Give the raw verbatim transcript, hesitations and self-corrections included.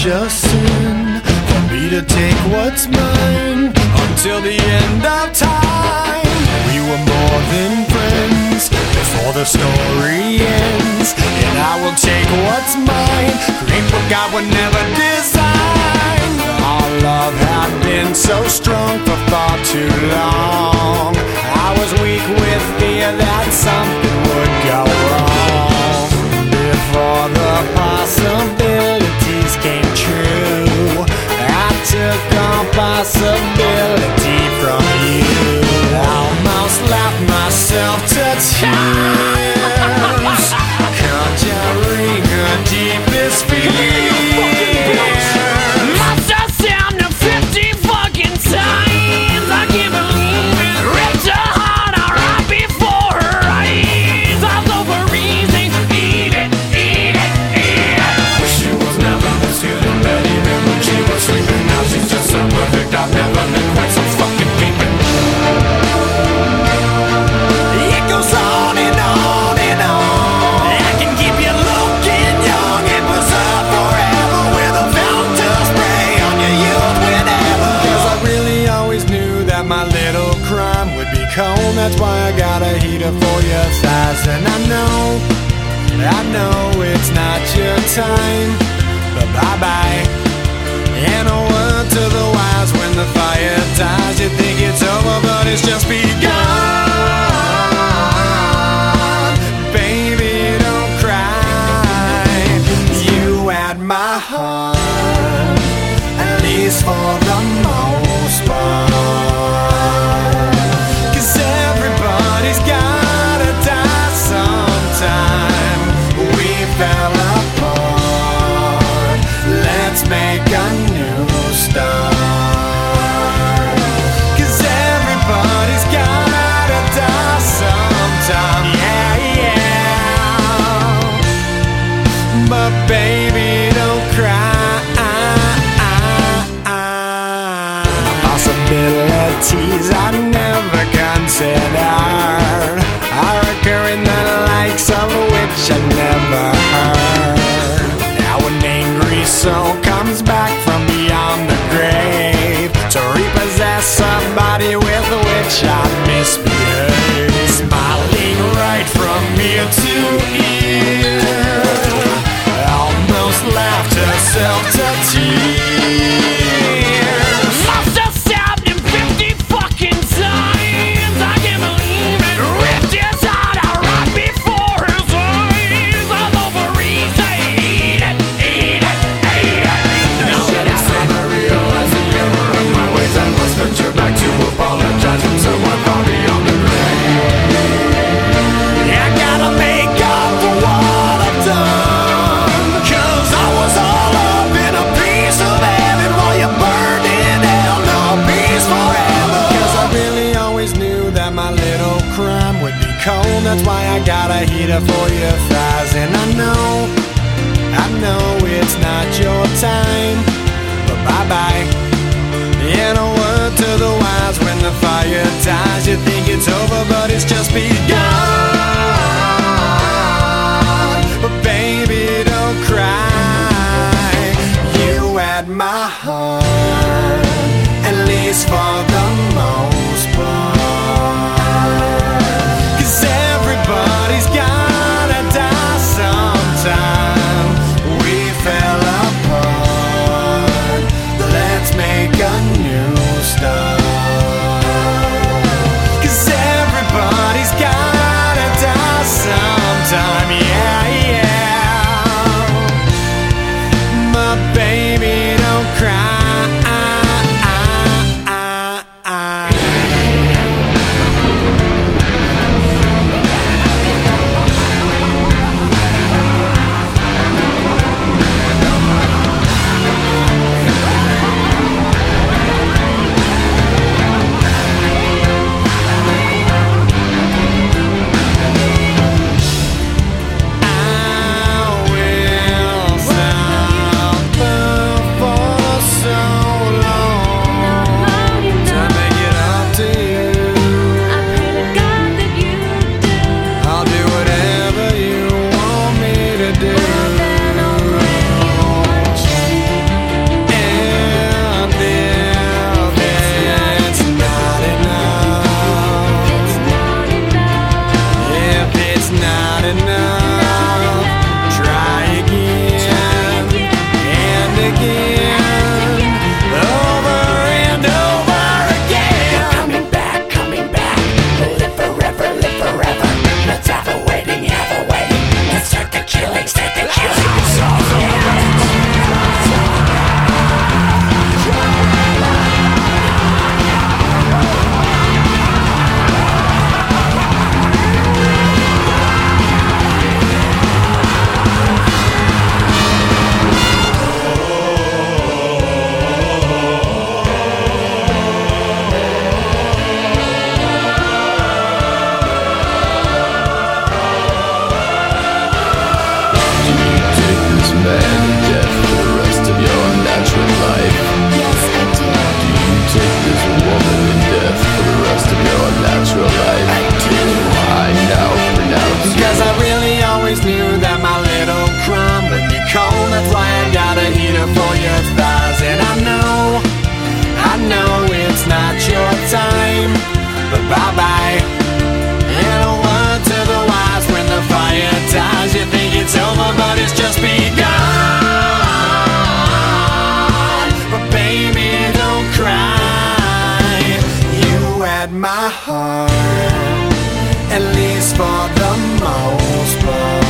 a sin for me to take what's mine until the end of time. We were more than friends before the story ends, and I will take what's mine, create what God would never design. Our love had been so strong for far too long. I was weak with fear that something would go wrong before the possibilities came true. I took on possibility from you. I almost laughed myself to tears, conjuring a deepest fear. Must have sound of fifty fucking times. I can't believe it. Ripped her heart out right before her eyes. I was over easy. Eat it, eat it, eat it. Wish she was never this good in bed, even when she was sleeping. Now she's just so perfect, I've never been quite so fucking peeping. It goes on and on and on. I can keep you looking young and preserve forever with a fountain spray on your youth whenever. 'Cause I really always knew that my little crime would be cold. That's why I got a heater for your thighs. And I know, I know it's not your time, but bye-bye. And a word to the wise, when the fire dies, you think it's over, but it's just begun. Baby, don't cry. You had my heart, at least for the most part. 'Cause everybody's gotta die sometime. We fell apart. Let's make a new start. 'Cause everybody's gotta die sometime. Yeah, yeah. But baby, don't cry. Possibilities I never considered are occurring, the likes of which I never heard. Now an angry soul comes back from beyond the grave to repossess somebody with which I misbehaved. Smiling right from ear to ear, almost laughed herself to tears. Must have stabbed him fifty fucking times. I can't believe it. Ripped his heart out right before his eyes. I was over easy. Eat it, eat it, eat it. No, Every time I realize the error of my ways, I must venture back to apologize from someone far beyond the grave. I gotta make up for what I've done, 'cause I was all up in a piece of heaven while you burned in hell. No peace forever. 'Cause I really always knew that my little crime would be cold. That's why I got a heater for your thighs. And I know, I know it's not your time, but bye-bye. And a word to the wise, when the fire dies, you think it's over, but it's just begun. But baby, don't cry. You had my heart, at least for the most part. 'Cause everybody's gotta die sometime. We fell apart. Let's make a new start. 'Cause everybody's gotta die sometime. Yeah, yeah. But baby, don't cry. had my heart, at least for the most part.